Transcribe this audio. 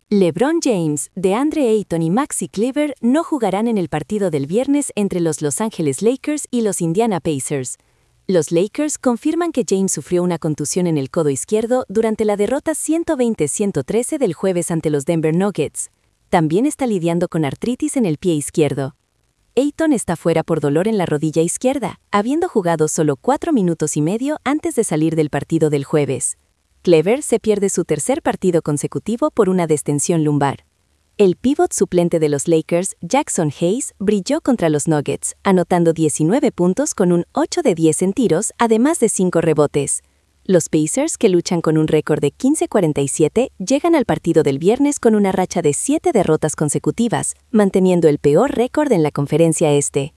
LeBron James, DeAndre Ayton y Maxi Kleber no jugarán en el partido del viernes entre los Los Angeles Lakers y los Indiana Pacers. Los Lakers confirman que James sufrió una contusión en el codo izquierdo durante la derrota 120-113 del jueves ante los Denver Nuggets. También está lidiando con artritis en el pie izquierdo. Ayton está fuera por dolor en la rodilla izquierda, habiendo jugado solo 4 minutos y medio antes de salir del partido del jueves. Kleber se pierde su tercer partido consecutivo por una distensión lumbar. El pívot suplente de los Lakers, Jackson Hayes, brilló contra los Nuggets, anotando 19 puntos con un 8 de 10 en tiros, además de 5 rebotes. Los Pacers, que luchan con un récord de 15-47, llegan al partido del viernes con una racha de 7 derrotas consecutivas, manteniendo el peor récord en la Conferencia Este.